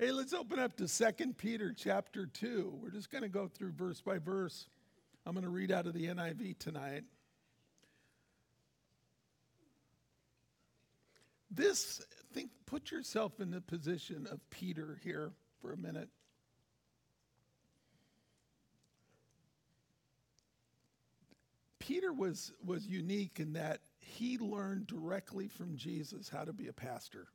Hey, let's open up to 2 Peter chapter 2. We're just going to go through verse by verse. I'm going to read out of the NIV tonight. Put yourself in the position of Peter here for a minute. Peter was unique in that he learned directly from Jesus how to be a pastor.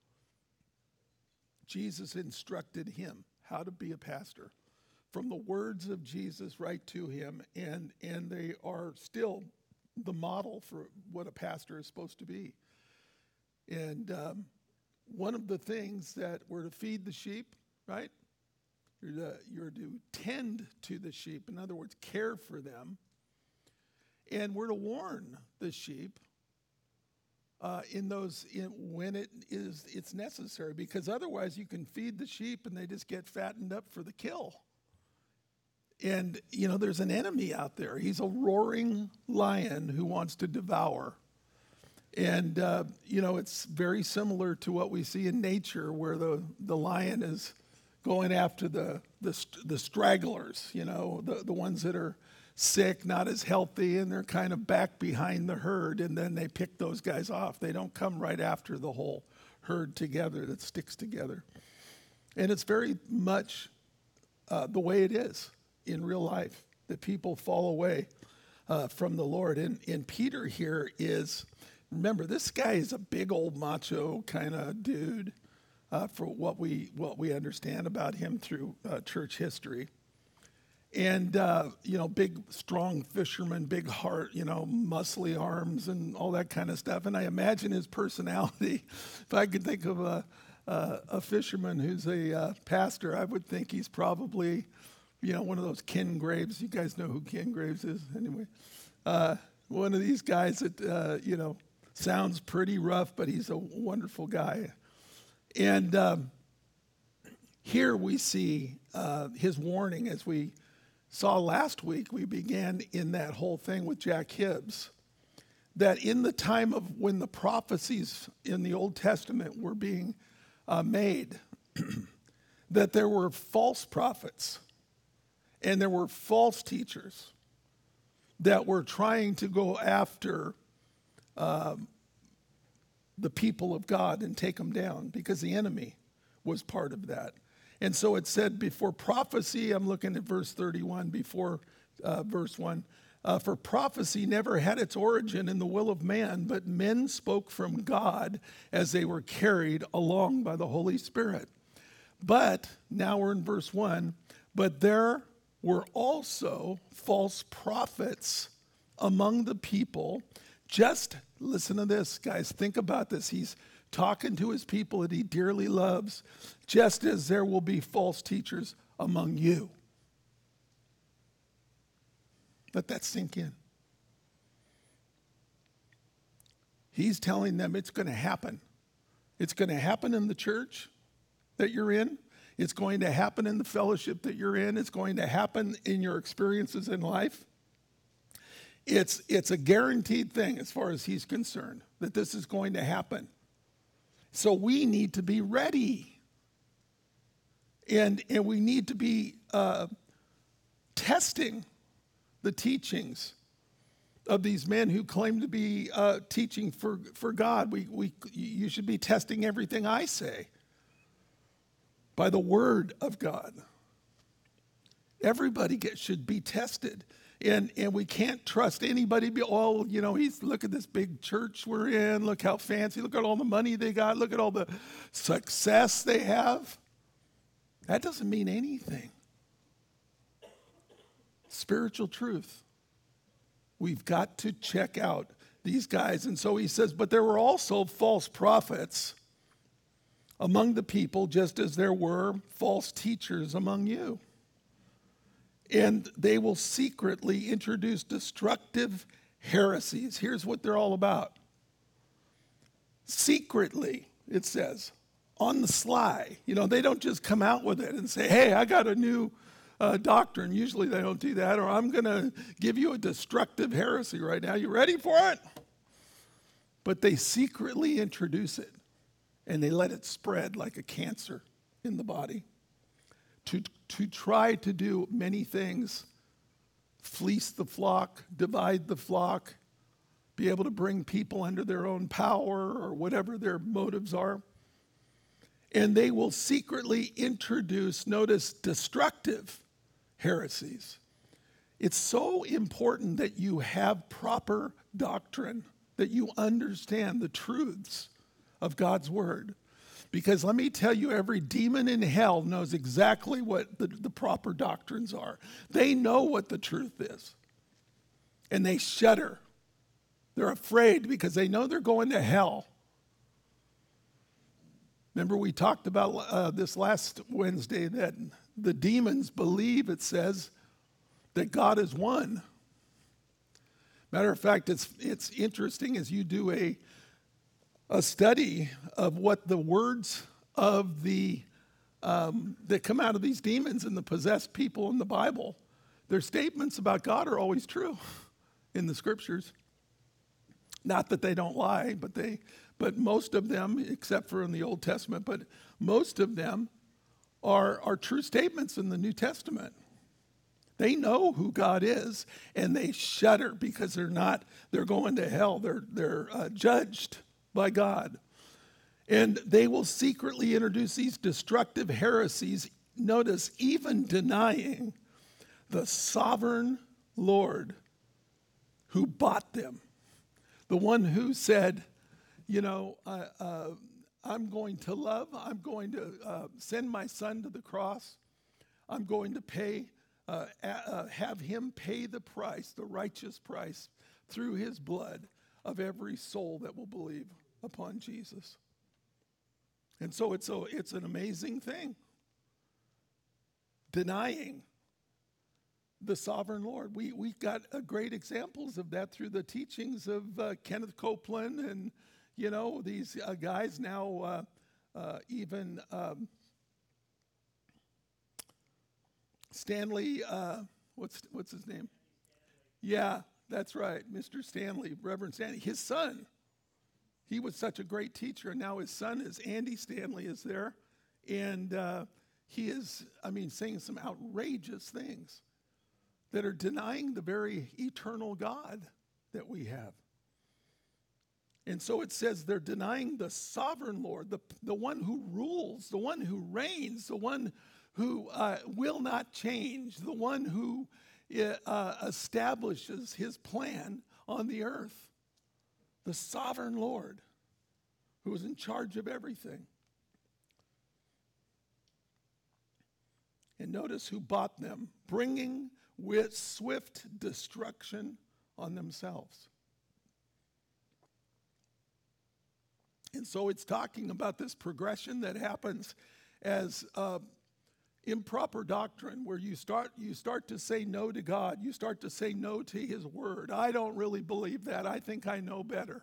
Jesus instructed him how to be a pastor from the words of Jesus right to him, and they are still the model for what a pastor is supposed to be. And one of the things that we're to feed the sheep, right? You're to tend to the sheep. In other words, care for them. And we're to warn the sheep when it's necessary, because otherwise you can feed the sheep and they just get fattened up for the kill. And there's an enemy out there. He's a roaring lion who wants to devour. And it's very similar to what we see in nature, where the lion is going after the stragglers, the ones that are sick, not as healthy, and they're kind of back behind the herd, and then they pick those guys off. They don't come right after the whole herd together that sticks together. And it's very much the way it is in real life, that people fall away from the Lord. And Peter here is, remember, this guy is a big old macho kind of dude for what we understand about him through church history. And, big, strong fisherman, big heart, muscly arms and all that kind of stuff. And I imagine his personality, if I could think of a fisherman who's a pastor, I would think he's probably, one of those Ken Graves. You guys know who Ken Graves is anyway. One of these guys that, sounds pretty rough, but he's a wonderful guy. And here we see his warning. As we saw last week, we began in that whole thing with Jack Hibbs, that in the time of when the prophecies in the Old Testament were being made, that there were false prophets and there were false teachers that were trying to go after the people of God and take them down, because the enemy was part of that. And so it said before prophecy, I'm looking at verse 31, before verse 1, for prophecy never had its origin in the will of man, but men spoke from God as they were carried along by the Holy Spirit. But, now we're in verse 1, but there were also false prophets among the people. Just listen to this, guys. Think about this. He's talking to his people that he dearly loves, just as there will be false teachers among you. Let that sink in. He's telling them it's going to happen. It's going to happen in the church that you're in. It's going to happen in the fellowship that you're in. It's going to happen in your experiences in life. It's a guaranteed thing as far as he's concerned, that this is going to happen. So we need to be ready. And we need to be testing the teachings of these men who claim to be teaching for God. You should be testing everything I say by the word of God. Everybody should be tested. And we can't trust anybody. Look at this big church we're in. Look how fancy. Look at all the money they got. Look at all the success they have. That doesn't mean anything. Spiritual truth. We've got to check out these guys. And so he says, but there were also false prophets among the people, just as there were false teachers among you. And they will secretly introduce destructive heresies. Here's what they're all about. Secretly, it says, on the sly. They don't just come out with it and say, hey, I got a new doctrine. Usually they don't do that. Or I'm going to give you a destructive heresy right now. You ready for it? But they secretly introduce it, and they let it spread like a cancer in the body, to try to do many things, fleece the flock, divide the flock, be able to bring people under their own power or whatever their motives are. And they will secretly introduce, notice, destructive heresies. It's so important that you have proper doctrine, that you understand the truths of God's word. Because let me tell you, every demon in hell knows exactly what the proper doctrines are. They know what the truth is. And they shudder. They're afraid because they know they're going to hell. Remember we talked about this last Wednesday that the demons believe, it says, that God is one. Matter of fact, it's interesting as you do a study of what the words of the that come out of these demons and the possessed people in the Bible, their statements about God are always true in the scriptures. Not that they don't lie, but most of them, except for in the Old Testament, but most of them are true statements in the New Testament. They know who God is, and they shudder because they're going to hell. They're judged by God. And they will secretly introduce these destructive heresies, notice, even denying the sovereign Lord who bought them. The one who said, I'm going to love, I'm going to send my son to the cross, I'm going to have him pay the price, the righteous price, through his blood of every soul that will believe upon Jesus. And so it's an amazing thing. Denying the sovereign Lord. We got great examples of that through the teachings of Kenneth Copeland and, these guys now, even Stanley, what's his name? Yeah, that's right, Mr. Stanley, Reverend Stanley. His son, he was such a great teacher, and now his son is Andy Stanley is there, and he is, saying some outrageous things that are denying the very eternal God that we have. And so it says they're denying the sovereign Lord, the one who rules, the one who reigns, the one who will not change, the one who establishes his plan on the earth, the sovereign Lord who is in charge of everything. And notice who bought them, bringing with swift destruction on themselves. And so it's talking about this progression that happens as improper doctrine, where you start to say no to God. You start to say no to his word. I don't really believe that. I think I know better.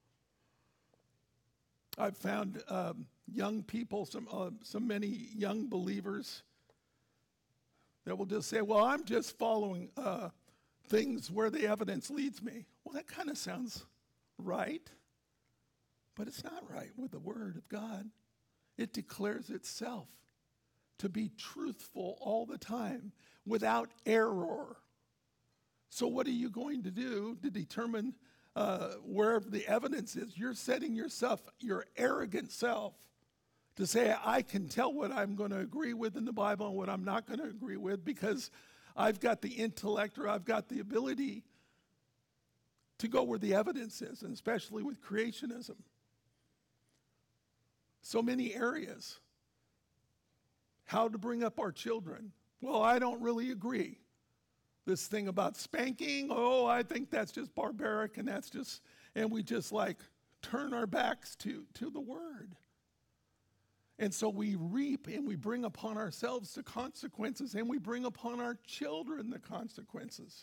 I've found young people, many young believers that will just say, well, I'm just following things where the evidence leads me. Well, that kind of sounds right, but it's not right with the word of God. It declares itself to be truthful all the time, without error. So what are you going to do to determine wherever the evidence is? You're setting yourself, your arrogant self, to say, I can tell what I'm going to agree with in the Bible and what I'm not going to agree with because I've got the intellect or I've got the ability to go where the evidence is, and especially with creationism. So many areas. How to bring up our children. Well, I don't really agree. This thing about spanking, I think that's just barbaric and we just turn our backs to the word. And so we reap and we bring upon ourselves the consequences, and we bring upon our children the consequences.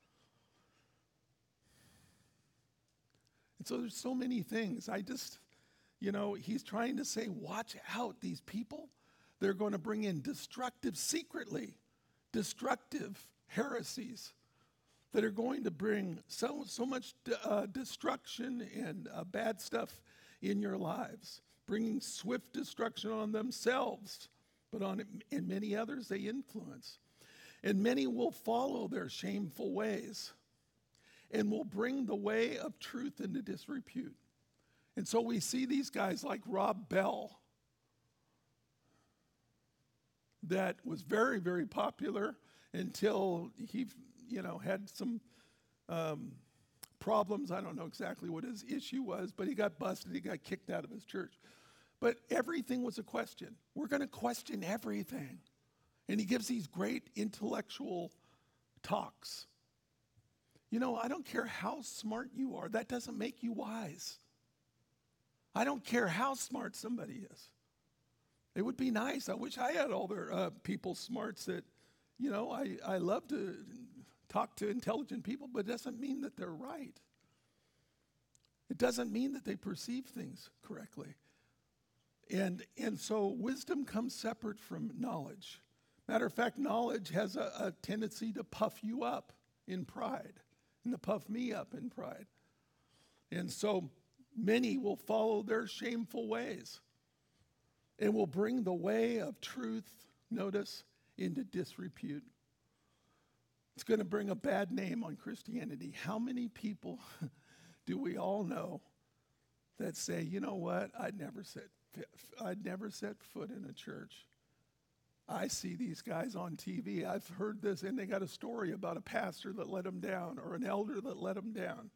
And so there's so many things. He's trying to say, watch out, these people. They're going to bring in destructive heresies that are going to bring so much destruction and bad stuff in your lives, bringing swift destruction on themselves. but in many others they influence. And many will follow their shameful ways and will bring the way of truth into disrepute. And so we see these guys like Rob Bell, that was very, very popular until he, had some problems. I don't know exactly what his issue was, but he got busted. He got kicked out of his church. But everything was a question. We're going to question everything. And he gives these great intellectual talks. I don't care how smart you are. That doesn't make you wise. I don't care how smart somebody is. It would be nice. I wish I had all their people's smarts that, I love to talk to intelligent people, but it doesn't mean that they're right. It doesn't mean that they perceive things correctly. And so wisdom comes separate from knowledge. Matter of fact, knowledge has a tendency to puff you up in pride and to puff me up in pride. And so many will follow their shameful ways and will bring the way of truth, notice, into disrepute. It's going to bring a bad name on Christianity. How many people do we all know that say, you know what, I'd never set foot in a church. I see these guys on TV. I've heard this, and they got a story about a pastor that let them down or an elder that let them down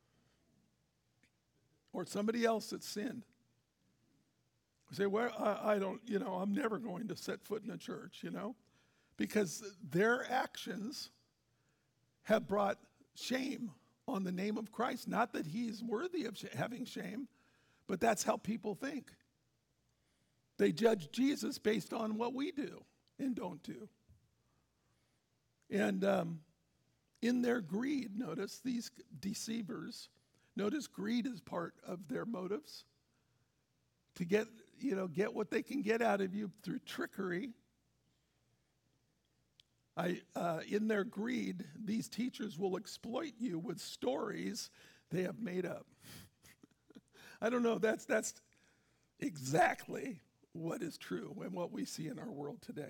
or somebody else that sinned. We say, well, I don't, I'm never going to set foot in a church, because their actions have brought shame on the name of Christ. Not that he's worthy of having shame, but that's how people think. They judge Jesus based on what we do and don't do. And in their greed, notice these deceivers, notice greed is part of their motives to get what they can get out of you through trickery. In their greed, these teachers will exploit you with stories they have made up. I don't know, that's exactly what is true and what we see in our world today.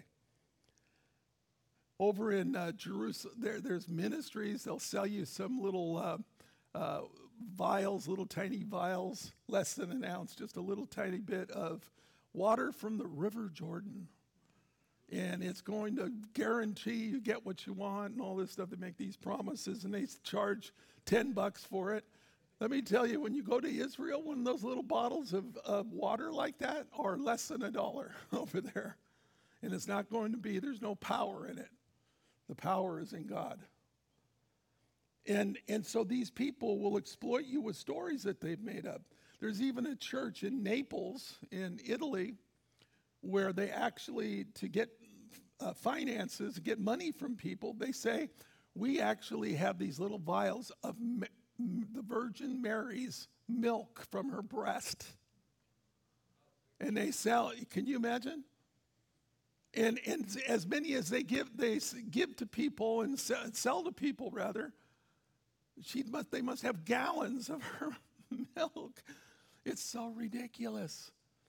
Over in Jerusalem, there's ministries. They'll sell you some little vials, little tiny vials, less than an ounce, just a little tiny bit of water from the River Jordan. And it's going to guarantee you get what you want and all this stuff. They make these promises, and they charge $10 for it. Let me tell you, when you go to Israel, one of those little bottles of water like that are less than $1 over there. And it's not going to be, there's no power in it. The power is in God. And so these people will exploit you with stories that they've made up. There's even a church in Naples, in Italy, where they actually, to get finances, get money from people, they say, we actually have these little vials of the Virgin Mary's milk from her breast. And they sell, can you imagine? And as many as they give to people and sell to people, rather, they must have gallons of her milk. It's so ridiculous.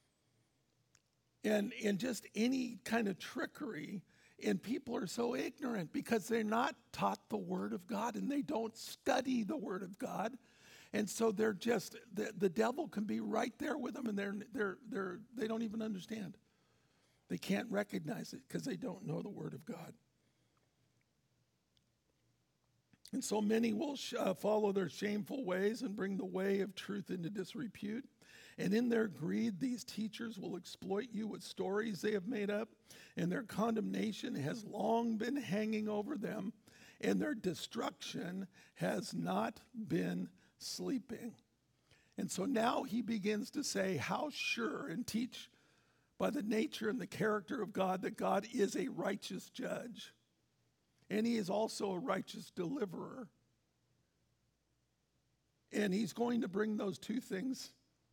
And just any kind of trickery. And people are so ignorant because they're not taught the Word of God and they don't study the Word of God. And so they're just, the devil can be right there with them, and they don't even understand. They can't recognize it because they don't know the Word of God. And so many will follow their shameful ways and bring the way of truth into disrepute. And in their greed, these teachers will exploit you with stories they have made up, and their condemnation has long been hanging over them, and their destruction has not been sleeping. And so now he begins to say how sure, and teach by the nature and the character of God, that God is a righteous judge, and he is also a righteous deliverer. And he's going to bring those two things.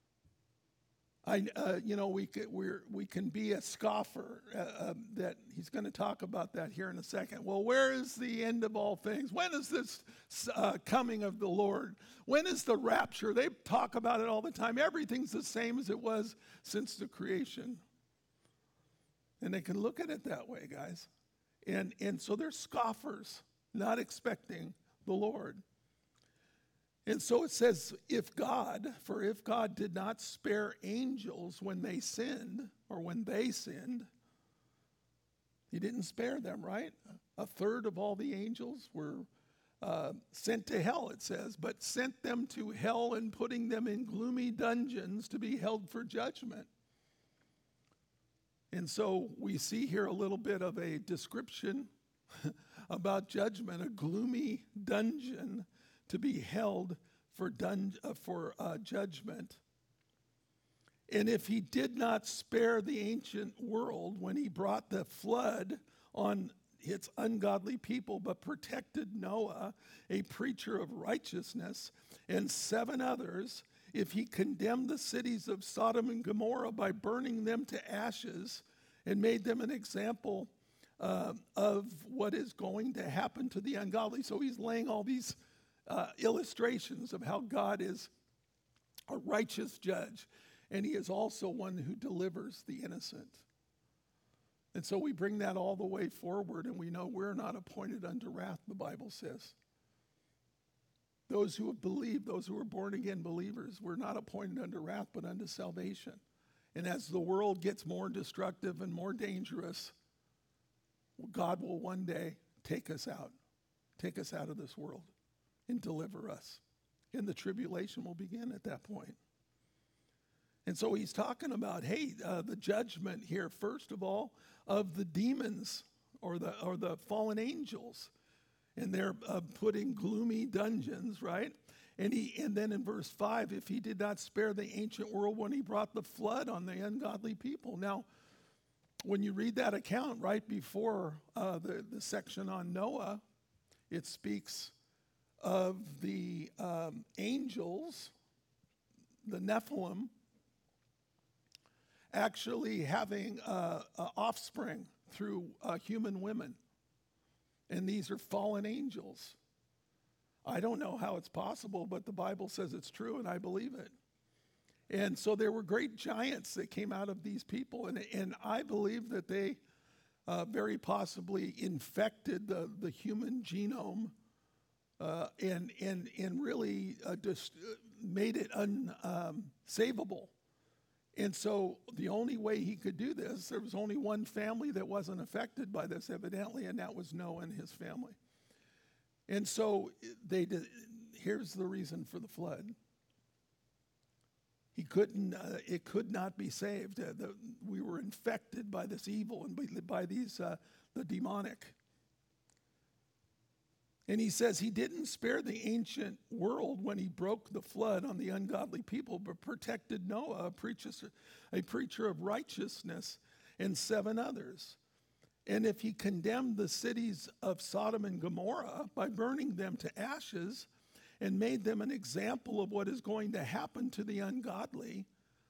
We can be a scoffer. That he's going to talk about that here in a second. Well, where is the end of all things? When is this coming of the Lord? When is the rapture? They talk about it all the time. Everything's the same as it was since the creation. And they can look at it that way, guys. And so they're scoffers, not expecting the Lord. And so it says, if God did not spare angels when they sinned, he didn't spare them, right? A third of all the angels were sent to hell, it says, but sent them to hell and putting them in gloomy dungeons to be held for judgment. And so we see here a little bit of a description about judgment, a gloomy dungeon to be held for judgment. And if he did not spare the ancient world when he brought the flood on its ungodly people, but protected Noah, a preacher of righteousness, and 7 others, if he condemned the cities of Sodom and Gomorrah by burning them to ashes and made them an example of what is going to happen to the ungodly. So he's laying all these illustrations of how God is a righteous judge, and he is also one who delivers the innocent. And so we bring that all the way forward, and we know we're not appointed unto wrath, the Bible says. Those who have believed, those who are born again believers, we're not appointed unto wrath, but unto salvation. And as the world gets more destructive and more dangerous, God will one day take us out of this world and deliver us. And the tribulation will begin at that point. And so he's talking about, the judgment here, first of all, of the demons or the fallen angels. And they're put in gloomy dungeons, right? And then in verse 5, if he did not spare the ancient world when he brought the flood on the ungodly people. Now, when you read that account right before the section on Noah, it speaks of the angels, the Nephilim, actually having offspring through human women. And these are fallen angels. I don't know how it's possible, but the Bible says it's true, and I believe it. And so there were great giants that came out of these people, and I believe that they very possibly infected the human genome and really just made it unsavable. And so the only way he could do this, there was only one family that wasn't affected by this, evidently, and that was Noah and his family. And so here's the reason for the flood. It could not be saved. We were infected by this evil and by these, the demonic. And he says he didn't spare the ancient world when he broke the flood on the ungodly people, but protected Noah, a preacher of righteousness, and 7 others. And if he condemned the cities of Sodom and Gomorrah by burning them to ashes and made them an example of what is going to happen to the ungodly.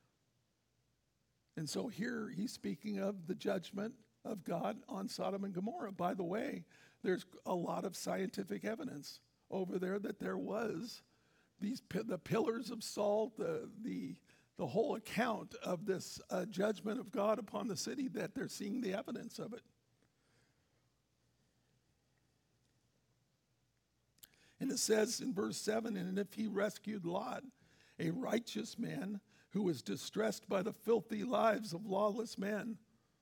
And so here he's speaking of the judgment of God on Sodom and Gomorrah. By the way, there's a lot of scientific evidence over there that there was the pillars of salt, the whole account of this judgment of God upon the city, that they're seeing the evidence of it. And it says in verse 7, and if he rescued Lot, a righteous man who was distressed by the filthy lives of lawless men.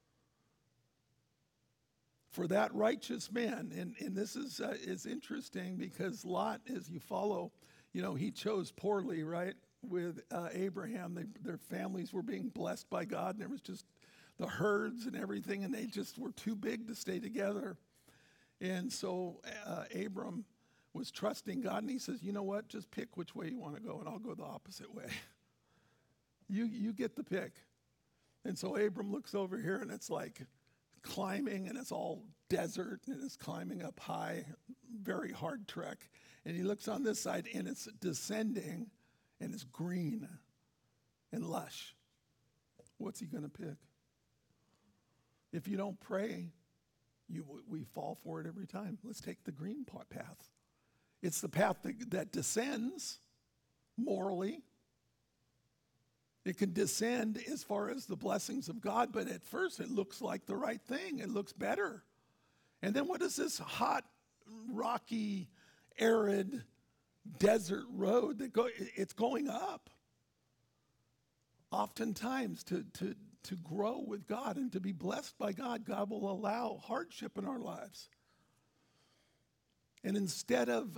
For that righteous man, and this is interesting because Lot, as you follow, he chose poorly, right? With Abraham, their families were being blessed by God, and there was just the herds and everything, and they just were too big to stay together. And so Abram was trusting God, and he says, you know what, just pick which way you want to go, and I'll go the opposite way. You get the pick. And so Abram looks over here, and it's like climbing, and it's all desert, and it's climbing up high, very hard trek. And he looks on this side, and it's descending, and it's green and lush. What's he going to pick? If you don't pray, we fall for it every time. Let's take the green path. It's the path that descends morally, It can descend as far as the blessings of God, but at first it looks like the right thing. It looks better. And then what is this hot, rocky, arid desert road that it's going up? Oftentimes to grow with God and to be blessed by God, God will allow hardship in our lives. And instead of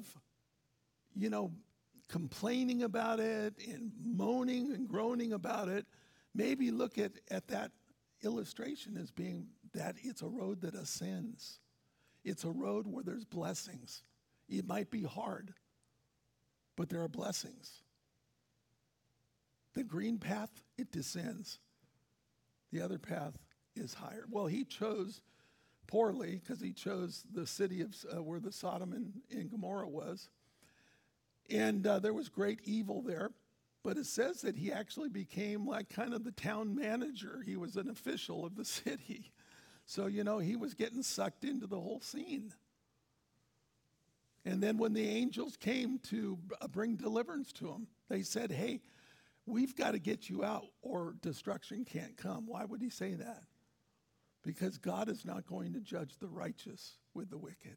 complaining about it and moaning and groaning about it, maybe look at that illustration as being that it's a road that ascends. It's a road where there's blessings. It might be hard, but there are blessings. The green path, it descends. The other path is higher. Well, he chose poorly because he chose the city of where the Sodom and Gomorrah was. And there was great evil there. But it says that he actually became like kind of the town manager. He was an official of the city. So, he was getting sucked into the whole scene. And then when the angels came to bring deliverance to him, they said, hey, we've got to get you out or destruction can't come. Why would he say that? Because God is not going to judge the righteous with the wicked.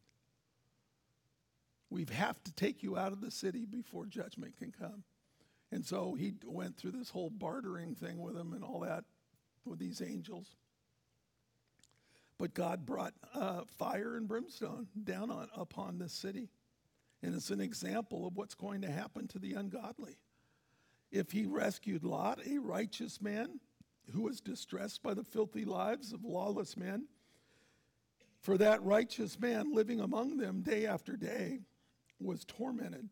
We have to take you out of the city before judgment can come. And so he went through this whole bartering thing with them and all that with these angels. But God brought fire and brimstone down upon this city. And it's an example of what's going to happen to the ungodly. If he rescued Lot, a righteous man who was distressed by the filthy lives of lawless men, for that righteous man living among them day after day was tormented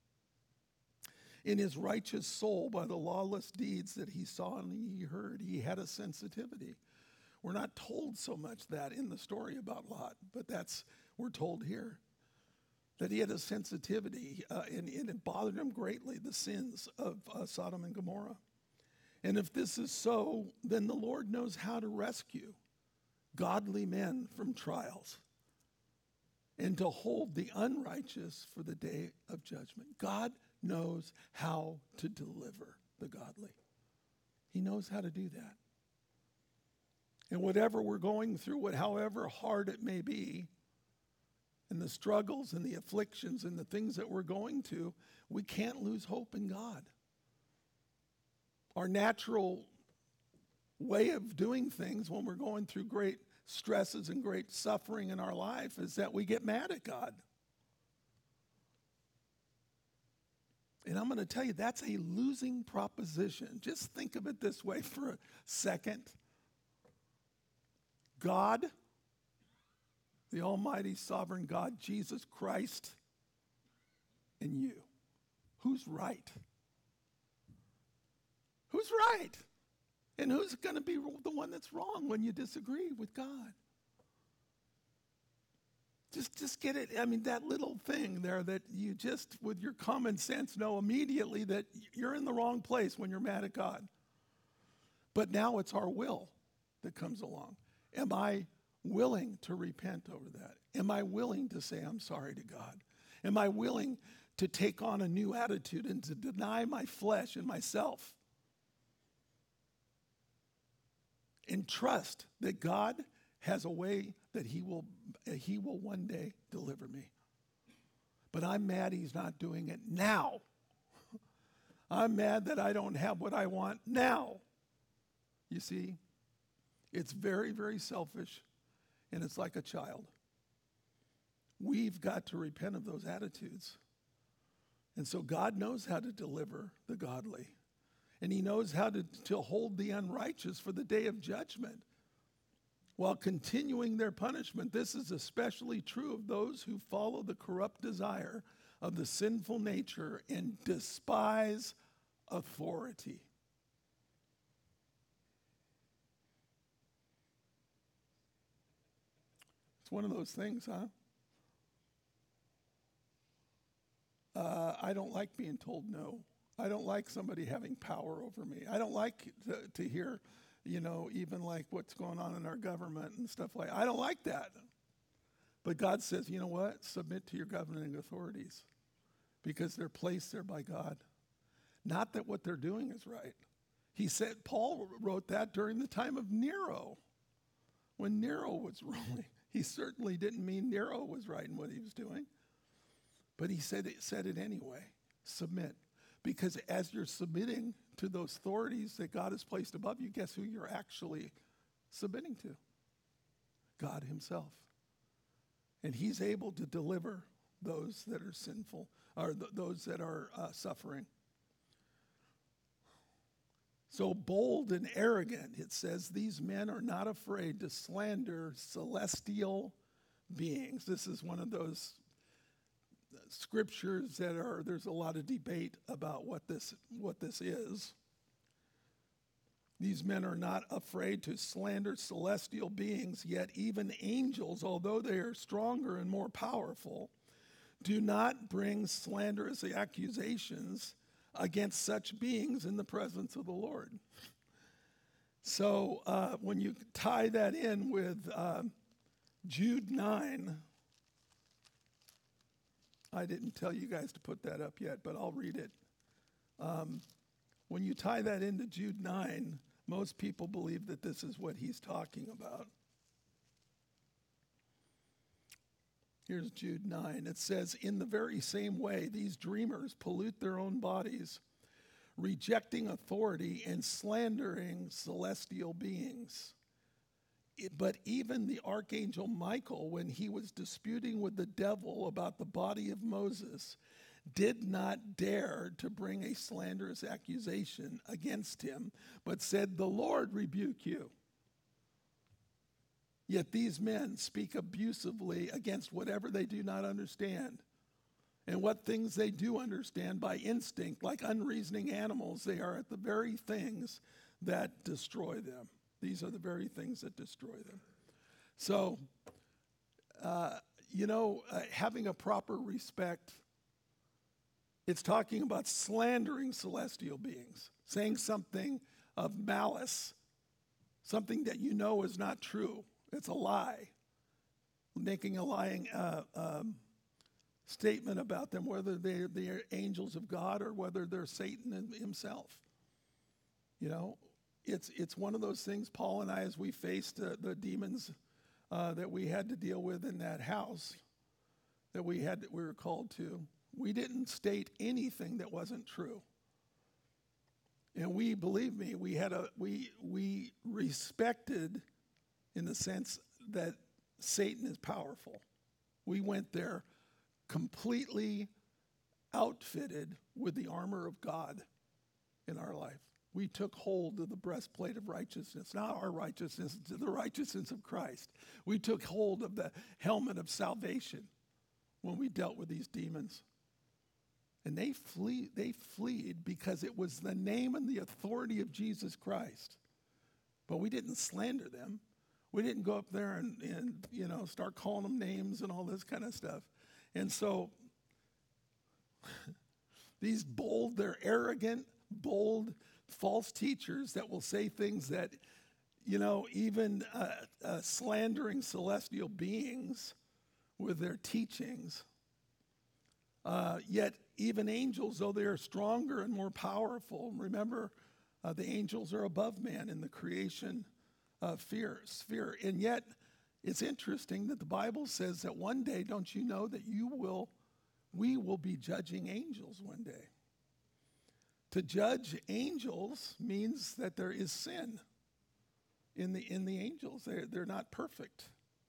in his righteous soul by the lawless deeds that he saw and he heard. He had a sensitivity. We're not told so much that in the story about Lot, but we're told here that he had a sensitivity and it bothered him greatly, the sins of Sodom and Gomorrah. And if this is so, then the Lord knows how to rescue godly men from trials and to hold the unrighteous for the day of judgment. God knows how to deliver the godly. He knows how to do that. And whatever we're going through, however hard it may be, and the struggles and the afflictions and the things that we're going to, we can't lose hope in God. Our natural way of doing things when we're going through great stresses and great suffering in our life is that we get mad at God. And I'm going to tell you, that's a losing proposition. Just think of it this way for a second. God, the Almighty Sovereign God, Jesus Christ, and you. Who's right? Who's right? And who's going to be the one that's wrong when you disagree with God? Just get it. I mean, that little thing there that you just, with your common sense, know immediately that you're in the wrong place when you're mad at God. But now it's our will that comes along. Am I willing to repent over that? Am I willing to say I'm sorry to God? Am I willing to take on a new attitude and to deny my flesh and myself? And trust that God has a way that he will one day deliver me. But I'm mad he's not doing it now. I'm mad that I don't have what I want now. You see, it's very, very selfish, and it's like a child. We've got to repent of those attitudes. And so God knows how to deliver the godly. And he knows how to hold the unrighteous for the day of judgment while continuing their punishment. This is especially true of those who follow the corrupt desire of the sinful nature and despise authority. It's one of those things, huh? I don't like being told no. I don't like somebody having power over me. I don't like to hear, even like what's going on in our government and stuff like that. I don't like that. But God says, you know what? Submit to your governing authorities because they're placed there by God. Not that what they're doing is right, He said, Paul wrote that during the time of Nero, when Nero was ruling. He certainly didn't mean Nero was right in what he was doing, but he said it anyway. Submit. Because as you're submitting to those authorities that God has placed above you, guess who you're actually submitting to? God himself. And he's able to deliver those that are sinful, or those that are suffering. So bold and arrogant, it says, these men are not afraid to slander celestial beings. This is one of those scriptures there's a lot of debate about what this is. These men are not afraid to slander celestial beings, yet even angels, although they are stronger and more powerful, do not bring slanderous accusations against such beings in the presence of the Lord. So when you tie that in with Jude 9, I didn't tell you guys to put that up yet, but I'll read it. When you tie that into Jude 9, most people believe that this is what he's talking about. Here's Jude 9. It says, in the very same way, these dreamers pollute their own bodies, rejecting authority and slandering celestial beings. But even the archangel Michael, when he was disputing with the devil about the body of Moses, did not dare to bring a slanderous accusation against him, but said, the Lord rebuke you. Yet these men speak abusively against whatever they do not understand. And what things they do understand by instinct, like unreasoning animals, they are at the very things that destroy them. These are the very things that destroy them. So, having a proper respect, it's talking about slandering celestial beings, saying something of malice, something that you know is not true. It's a lie, making a lying statement about them, whether they're angels of God or whether they're Satan himself. It's one of those things. Paul and I, as we faced the demons that we had to deal with in that house that we were called to, we didn't state anything that wasn't true. And believe me, we respected, in the sense that Satan is powerful. We went there completely outfitted with the armor of God in our life. We took hold of the breastplate of righteousness, not our righteousness, the righteousness of Christ. We took hold of the helmet of salvation when we dealt with these demons. And they fled because it was the name and the authority of Jesus Christ. But we didn't slander them. We didn't go up there and start calling them names and all this kind of stuff. And so these they're arrogant, bold, false teachers that will say things that, even slandering celestial beings with their teachings. Yet even angels, though they are stronger and more powerful, remember, the angels are above man in the creation sphere. And yet, it's interesting that the Bible says that one day, don't you know that we will be judging angels one day. To judge angels means that there is sin in the angels. They're not perfect.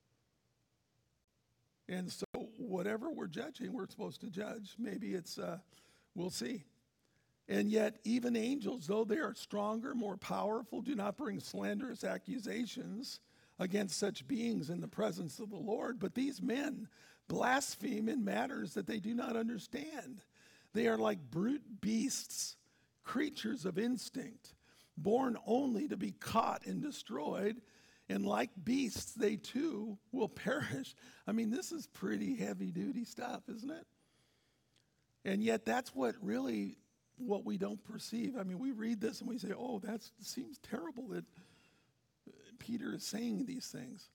And so whatever we're judging, we're supposed to judge. Maybe we'll see. And yet even angels, though they are stronger, more powerful, do not bring slanderous accusations against such beings in the presence of the Lord. But these men blaspheme in matters that they do not understand. They are like brute beasts, creatures of instinct, born only to be caught and destroyed. And like beasts, they too will perish. I mean, this is pretty heavy-duty stuff, isn't it? And yet that's what we don't perceive. I mean, we read this and we say, oh, that seems terrible that Peter is saying these things.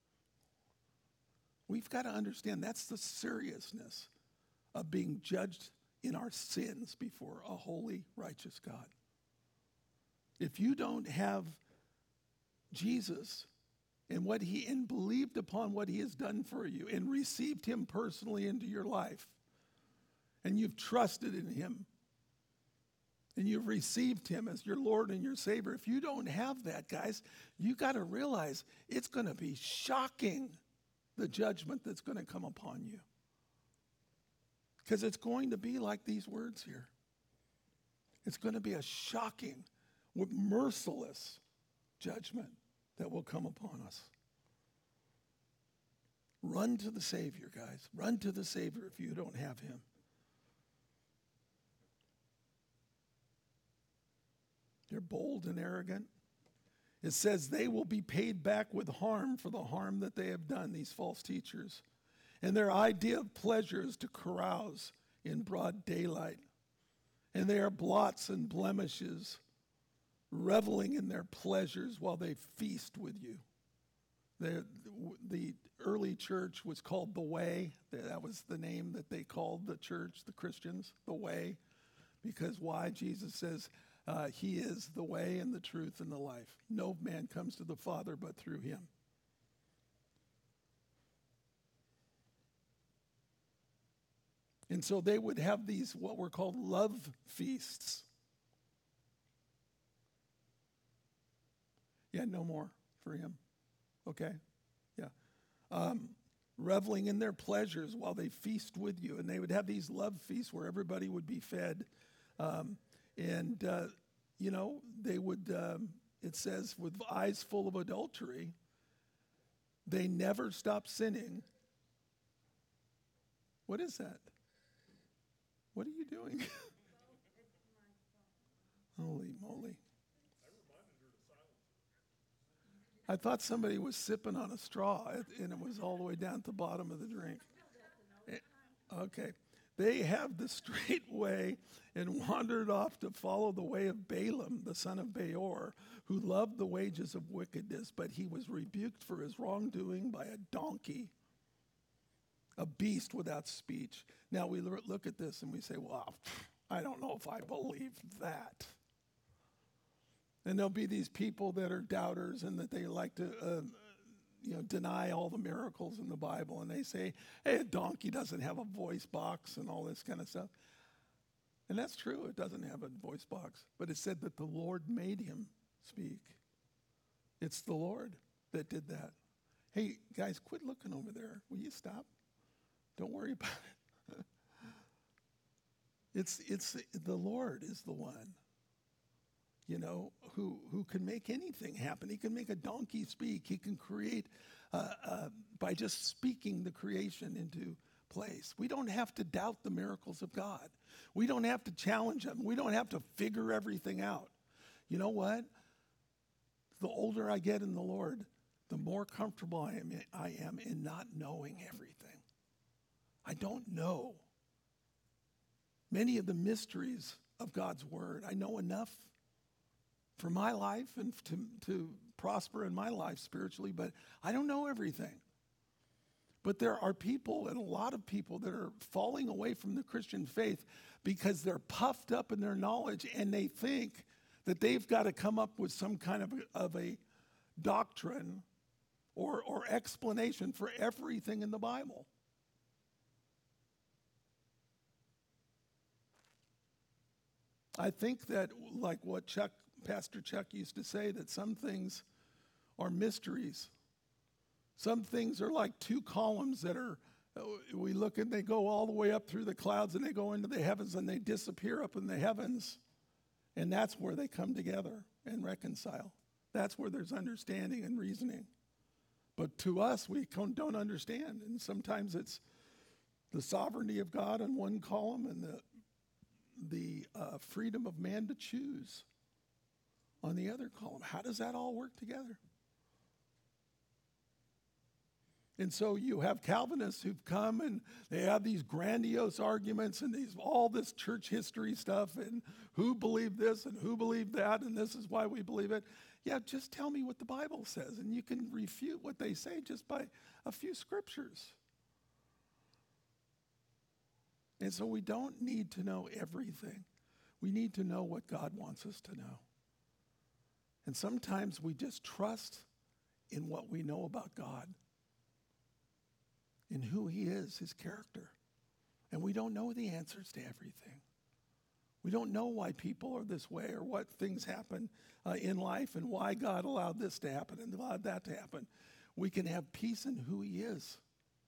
We've got to understand that's the seriousness of being judged in our sins before a holy, righteous God. If you don't have Jesus and believed upon what he has done for you and received him personally into your life, and you've trusted in him, and you've received him as your Lord and your Savior, if you don't have that, guys, you got to realize it's going to be shocking, the judgment that's going to come upon you. Because it's going to be like these words here. It's going to be a shocking, merciless judgment that will come upon us. Run to the Savior, guys. Run to the Savior if you don't have him. They're bold and arrogant. It says they will be paid back with harm for the harm that they have done, these false teachers. And their idea of pleasure is to carouse in broad daylight. And they are blots and blemishes, reveling in their pleasures while they feast with you. The early church was called the Way. That was the name that they called the church, the Christians, the Way. Because why? Jesus says he is the way and the truth and the life. No man comes to the Father but through him. And so they would have these, what were called love feasts. Yeah, no more for him. Okay? Yeah. Reveling in their pleasures while they feast with you. And they would have these love feasts where everybody would be fed. They would, it says, with eyes full of adultery, they never stop sinning. What is that? What are you doing? Holy moly. I thought somebody was sipping on a straw, and it was all the way down at the bottom of the drink. Okay. They have the straight way and wandered off to follow the way of Balaam, the son of Beor, who loved the wages of wickedness, but he was rebuked for his wrongdoing by a donkey, a beast without speech. Now we look at this and we say, well, I don't know if I believe that. And there'll be these people that are doubters and that they like to deny all the miracles in the Bible. And they say, hey, a donkey doesn't have a voice box and all this kind of stuff. And that's true. It doesn't have a voice box. But it said that the Lord made him speak. It's the Lord that did that. Hey, guys, quit looking over there. Will you stop? Don't worry about it. It's the Lord is the one, who can make anything happen. He can make a donkey speak. He can create by just speaking the creation into place. We don't have to doubt the miracles of God. We don't have to challenge them. We don't have to figure everything out. You know what? The older I get in the Lord, the more comfortable I am in not knowing everything. I don't know many of the mysteries of God's word. I know enough for my life and to prosper in my life spiritually, but I don't know everything. But there are people, and a lot of people, that are falling away from the Christian faith because they're puffed up in their knowledge and they think that they've got to come up with some kind of a doctrine or explanation for everything in the Bible. I think that, like what Pastor Chuck used to say, that some things are mysteries. Some things are like two columns that are, we look and they go all the way up through the clouds and they go into the heavens and they disappear up in the heavens. And that's where they come together and reconcile. That's where there's understanding and reasoning. But to us, we don't understand. And sometimes it's the sovereignty of God on one column and the freedom of man to choose on the other column. How does that all work together? And so you have Calvinists who've come and they have these grandiose arguments and all this church history stuff and who believed this and who believed that and this is why we believe it. Yeah, just tell me what the Bible says and you can refute what they say just by a few scriptures. And so we don't need to know everything. We need to know what God wants us to know. And sometimes we just trust in what we know about God, in who he is, his character. And we don't know the answers to everything. We don't know why people are this way or what things happen in life and why God allowed this to happen and allowed that to happen. We can have peace in who he is.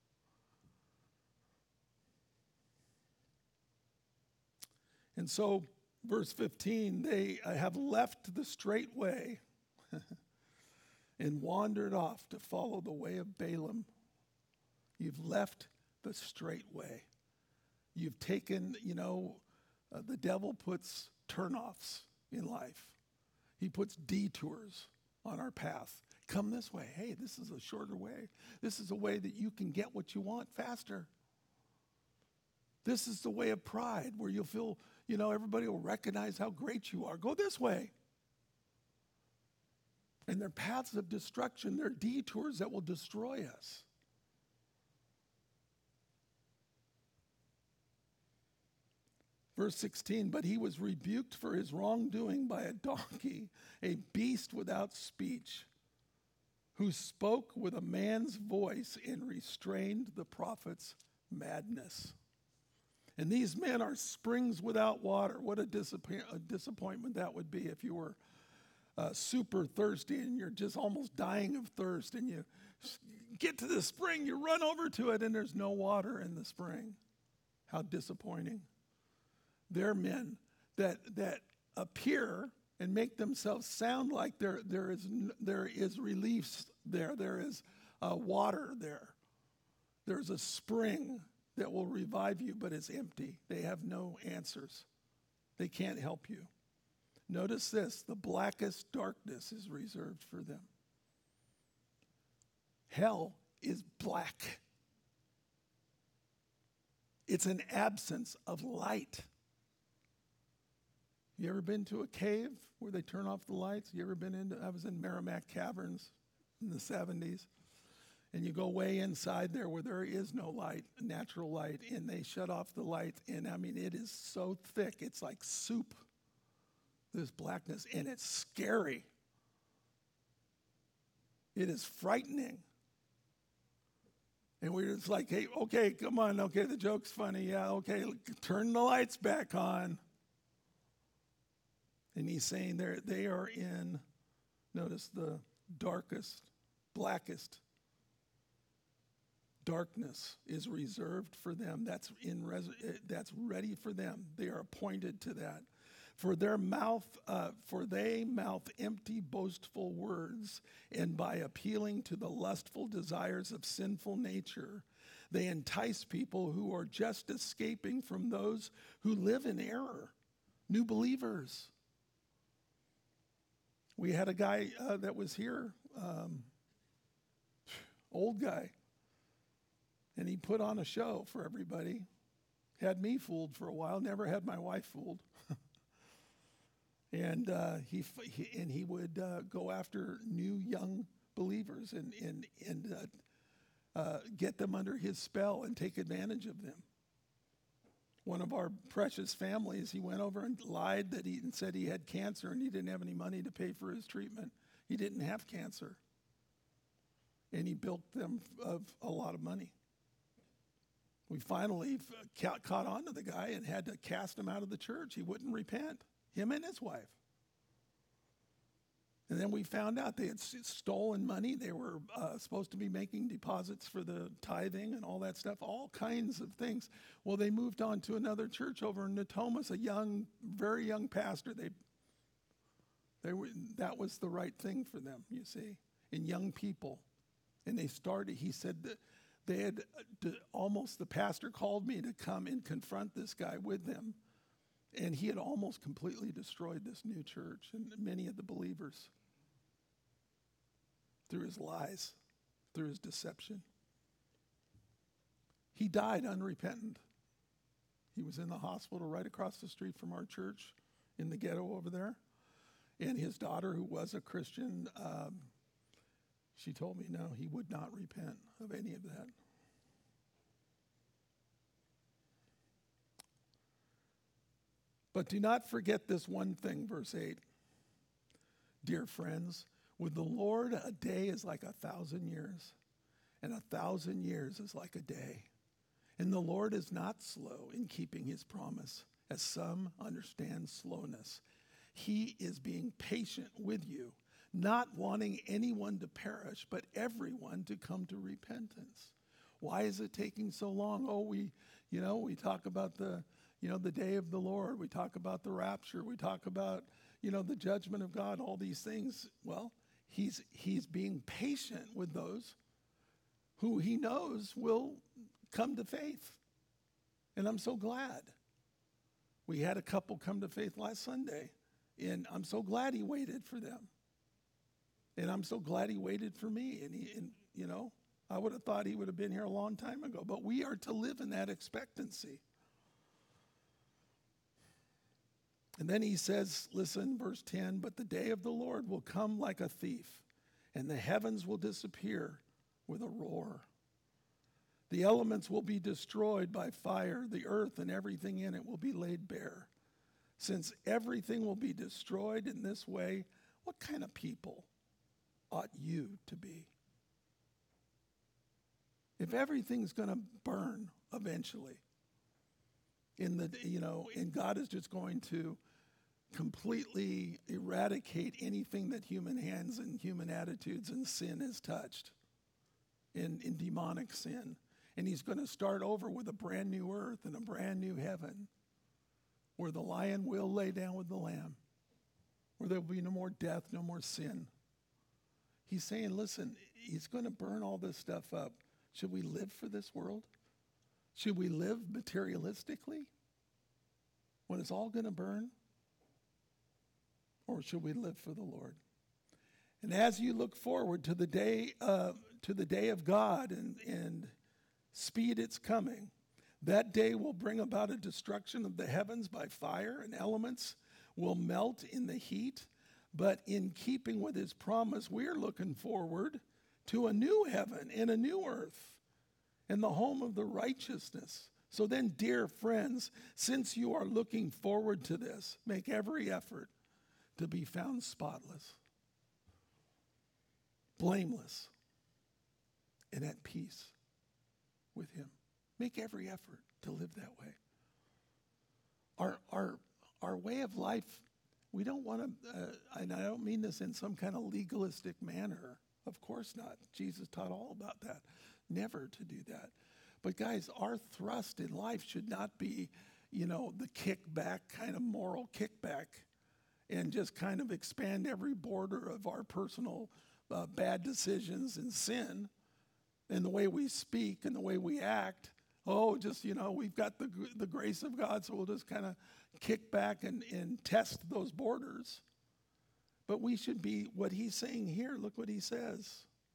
And so, verse 15, they have left the straight way and wandered off to follow the way of Balaam. You've left the straight way. You've taken, the devil puts turnoffs in life. He puts detours on our path. Come this way. Hey, this is a shorter way. This is a way that you can get what you want faster. This is the way of pride where you'll feel, everybody will recognize how great you are. Go this way. And they're paths of destruction. They're detours that will destroy us. Verse 16, but he was rebuked for his wrongdoing by a donkey, a beast without speech, who spoke with a man's voice and restrained the prophet's madness. And these men are springs without water. What a disappointment that would be if you were super thirsty and you're just almost dying of thirst and you get to the spring, you run over to it and there's no water in the spring. How disappointing. They're men that appear and make themselves sound like there is relief there. There is water there. There's a spring that will revive you, but it's empty. They have no answers. They can't help you. Notice this, the blackest darkness is reserved for them. Hell is black. It's an absence of light. You ever been to a cave where they turn off the lights? You ever been I was in Merrimack Caverns in the 70s. And you go way inside there where there is no light, natural light, and they shut off the light. And it is so thick. It's like soup, this blackness, and it's scary. It is frightening. And we're just like, hey, okay, come on. Okay, the joke's funny. Yeah, okay, turn the lights back on. And he's saying they are in, notice, the darkest, blackest darkness is reserved for them. That's ready for them. They are appointed to that. For they mouth empty, boastful words, and by appealing to the lustful desires of sinful nature, they entice people who are just escaping from those who live in error, new believers. We had a guy that was here, old guy, and he put on a show for everybody. Had me fooled for a while, never had my wife fooled. And he would go after new young believers and get them under his spell and take advantage of them. One of our precious families, he went over and lied that he said he had cancer and he didn't have any money to pay for his treatment. He didn't have cancer. And he bilked them of a lot of money. We finally caught on to the guy and had to cast him out of the church. He wouldn't repent, him and his wife. And then we found out they had stolen money. They were supposed to be making deposits for the tithing and all that stuff, all kinds of things. Well, they moved on to another church over in Natomas, a very young pastor. That was the right thing for them, you see, and young people. And they started, he said that they had the pastor called me to come and confront this guy with them. And he had almost completely destroyed this new church and many of the believers through his lies, through his deception. He died unrepentant. He was in the hospital right across the street from our church in the ghetto over there. And his daughter, who was a Christian, she told me, no, he would not repent of any of that. But do not forget this one thing, verse 8. dear friends, with the Lord, a day is like 1,000 years, and 1,000 years is like a day. And the Lord is not slow in keeping his promise, as some understand slowness. He is being patient with you, not wanting anyone to perish, but everyone to come to repentance. Why is it taking so long? Oh, we talk about the day of the Lord. We talk about the rapture. We talk about, the judgment of God, all these things. Well, he's being patient with those who he knows will come to faith. And I'm so glad. We had a couple come to faith last Sunday, and I'm so glad he waited for them. And I'm so glad he waited for me. And I would have thought he would have been here a long time ago. But we are to live in that expectancy. And then he says, listen, verse 10, but the day of the Lord will come like a thief, and the heavens will disappear with a roar. The elements will be destroyed by fire. The earth and everything in it will be laid bare. Since everything will be destroyed in this way, what kind of people ought you to be? If everything's going to burn eventually, and God is just going to completely eradicate anything that human hands and human attitudes and sin has touched in demonic sin. And he's going to start over with a brand new earth and a brand new heaven where the lion will lay down with the lamb, where there will be no more death, no more sin. He's saying, listen, he's going to burn all this stuff up. Should we live for this world? Should we live materialistically when it's all going to burn? Or should we live for the Lord? And as you look forward to the day of God and speed its coming, that day will bring about a destruction of the heavens by fire, and elements will melt in the heat. But in keeping with his promise, we're looking forward to a new heaven and a new earth and the home of the righteousness. So then, dear friends, since you are looking forward to this, make every effort to be found spotless, blameless, and at peace with him. Make every effort to live that way. Our way of life, we don't want to, and I don't mean this in some kind of legalistic manner. Of course not. Jesus taught all about that. Never to do that. But guys, our thrust in life should not be, the kickback, kind of moral kickback, and just kind of expand every border of our personal bad decisions and sin and the way we speak and the way we act. Oh, just, we've got the grace of God, so we'll just kind of kick back and test those borders. But we should be, what he's saying here, look what he says.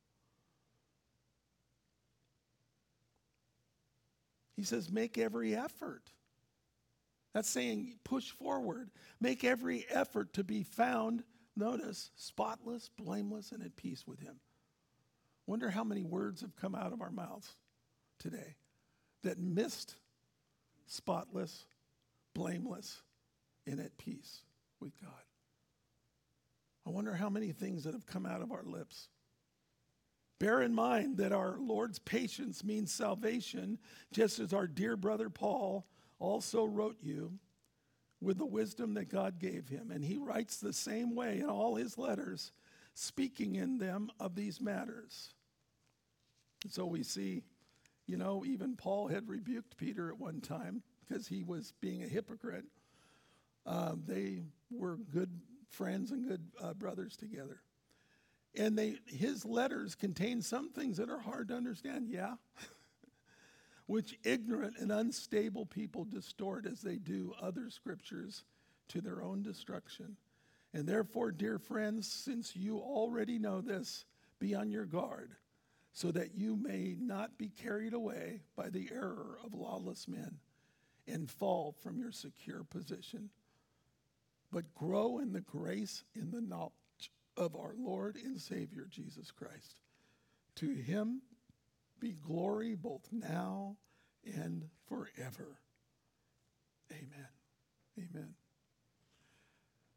He says, make every effort. That's saying push forward. Make every effort to be found, notice, spotless, blameless, and at peace with him. Wonder how many words have come out of our mouths today that missed spotless, blameless, and at peace with God. I wonder how many things that have come out of our lips. Bear in mind that our Lord's patience means salvation, just as our dear brother Paul also wrote you with the wisdom that God gave him. And he writes the same way in all his letters, speaking in them of these matters. And so we see, even Paul had rebuked Peter at one time because he was being a hypocrite. They were good friends and good brothers together. And his letters contain some things that are hard to understand, yeah, which ignorant and unstable people distort as they do other scriptures to their own destruction. And therefore, dear friends, since you already know this, be on your guard, so that you may not be carried away by the error of lawless men and fall from your secure position, but grow in the grace in the knowledge of our Lord and Savior, Jesus Christ. To him be glory both now and forever. Amen. Amen.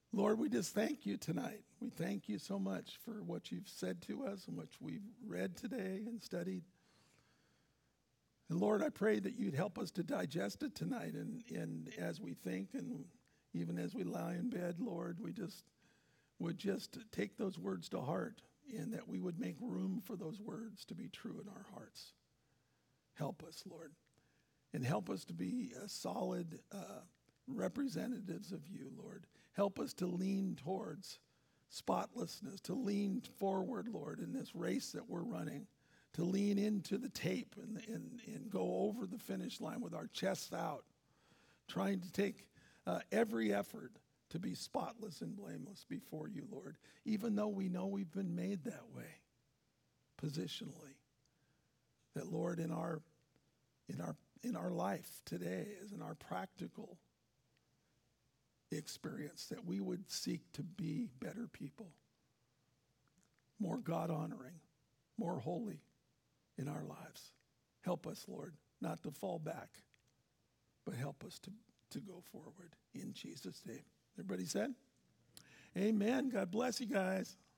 Lord, we just thank you tonight. We thank you so much for what you've said to us and what we've read today and studied. And Lord, I pray that you'd help us to digest it tonight. And as we think and even as we lie in bed, Lord, we just would just take those words to heart and that we would make room for those words to be true in our hearts. Help us, Lord. And help us to be solid representatives of you, Lord. Help us to lean towards spotlessness, to lean forward, Lord, in this race that we're running, to lean into the tape and go over the finish line with our chests out, trying to take every effort to be spotless and blameless before you, Lord, even though we know we've been made that way positionally. That, Lord, in our life today, as in our practical experience, that we would seek to be better people, more God-honoring, more holy in our lives. Help us, Lord, not to fall back, but help us to go forward in Jesus' name. Everybody said? Amen. God bless you guys.